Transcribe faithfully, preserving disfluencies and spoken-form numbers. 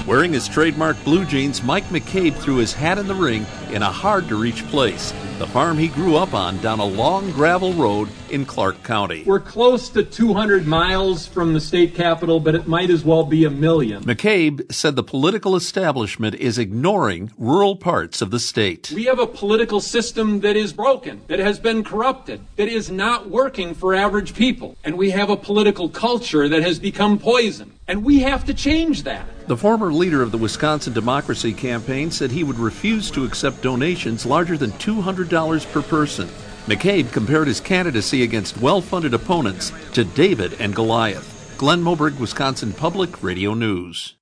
Wearing his trademark blue jeans, Mike McCabe threw his hat in the ring in a hard-to-reach place, the farm he grew up on down a long gravel road in Clark County. We're close to two hundred miles from the state capitol, but it might as well be a million. McCabe said the political establishment is ignoring rural parts of the state. We have a political system that is broken, that has been corrupted, that is not working for average people. And we have a political culture that has become poison. And we have to change that. The former leader of the Wisconsin Democracy Campaign said he would refuse to accept donations larger than two hundred dollars per person. McCabe compared his candidacy against well-funded opponents to David and Goliath. Glenn Moberg, Wisconsin Public Radio News.